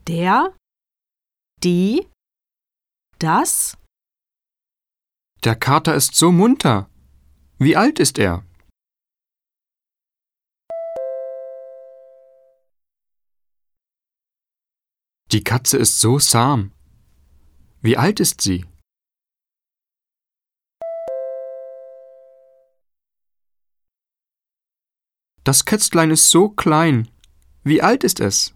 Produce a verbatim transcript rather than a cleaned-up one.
Der, die, das. Der Kater ist so munter. Wie alt ist er? Die Katze ist so zahm. Wie alt ist sie? Das Kätzlein ist so klein. Wie alt ist es?